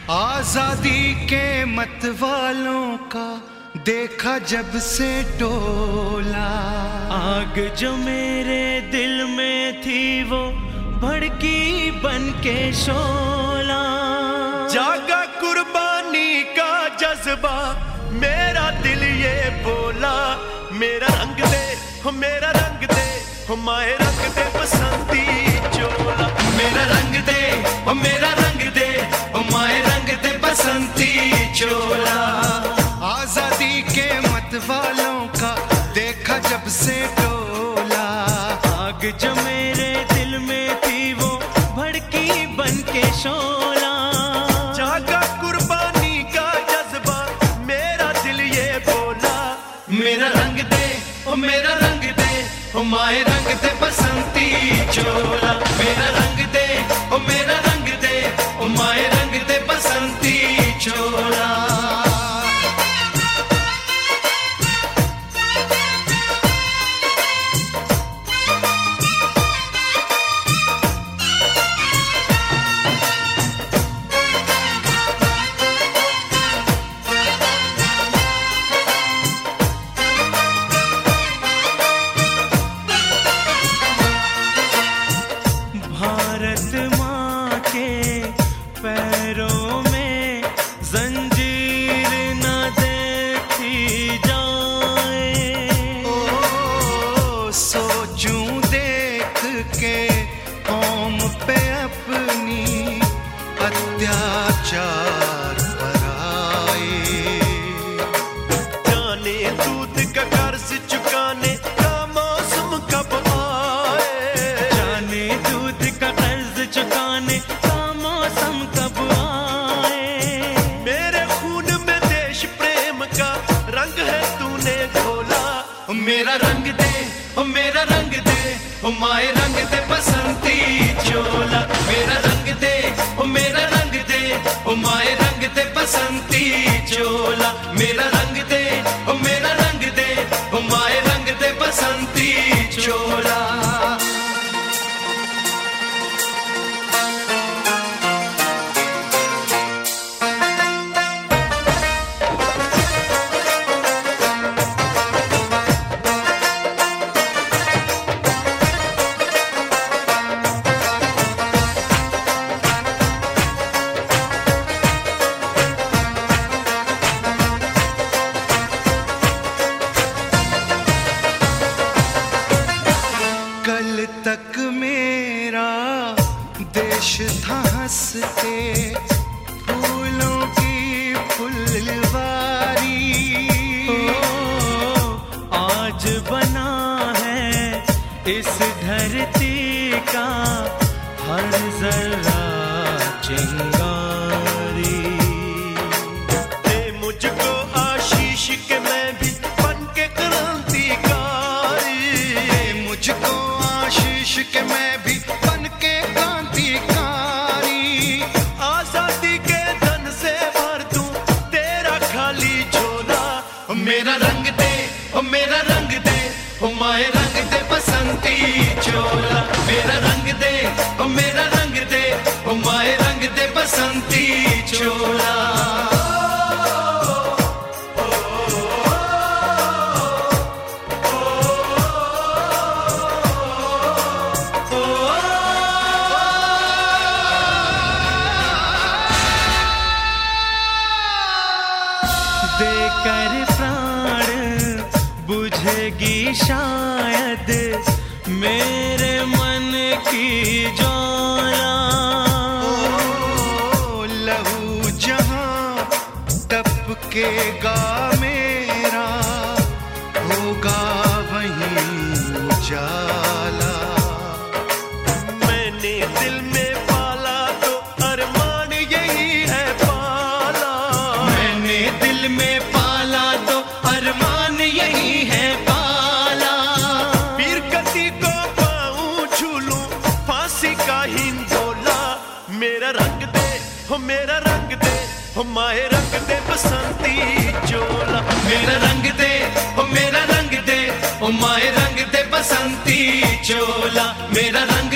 आजादी के मत वालों का देखा जब से टोला, आग जो मेरे दिल में थी वो भड़की बन के शोला। जागा कुर्बानी का जज्बा, मेरा दिल ये बोला, मेरा रंग दे हो मेरा रंग दे हो माए रंग दे बसंती चोला। मेरा रंग दे ओ मेरा रंग दे ओ माए रंग दे बसंती चोला। आजादी के मत वालों का देखा जब से टोला, आग जो मेरे दिल में थी वो भड़की बन के शोला। जागा कुर्बानी का जज्बा, मेरा दिल ये बोला, मेरा रंग दे ओ मेरा रंग दे ओ माए रंग दे बसंती चोला। मेरा रंग दे ओ मेरा रंग दे ओ माए रंग दे बसंती चोला। भारत माँ के पैरों में जंजीर न देखी जाए। ओ सोचूं देख के कौम पे अपनी अत्याचार बराए। जाने दूध का कर्ज चुकाने का मौसम कब आए। जाने दूध का कर्ज चुकाने का मौसम कब आए। मेरे खून में देश प्रेम का रंग है तूने घोला। ओ मेरा रंग दे ओ मेरा रंग दे ओ माए रंग दे बसंती चोला। मेरा रंग दे ओ मेरा रंग दे ओ माए रंग दे बसंती चोला। मेरा रंग दे ओ मेरा रंग दे ओ माए रंग दे बसंती चोला। कल तक मेरा देश था हंसते फूलों की फुलवारी। आज बना है इस धरती का हर जरा चिंगारी। दे मुझको आशीष के मैं भी बन के क्रांतिकारी। मुझको आशीष के मैं भी बन के क्रांतिकारी। आजादी के धन से भर दूं तेरा खाली झोला। मेरा रंग दे ओ मेरा रंग दे ओ माए रंग दे बसंती चोला। मेरा रंग दे ओ मेरा रंग दे ओ माए रंग दे बसंती चोला। देकर प्राण बुझेगी शायद मेरे मन की ज्वाला। ओ लहू जहां टपकेगा मेरा होगा वहीं उजाला। मैंने दिल में पाला तो अरमान यही है पाला। मैंने दिल में पाला तो अरमान यही है पाला। पीर गति को पाऊं झूलूं फांसी का हिंदोला। मेरा रंग दे हो मेरा रंग दे हो माए रंग दे बसंती चोला। मेरा रंग दे ओ मेरा रंग दे ओ माए रंग दे बसंती चोला। मेरा रंग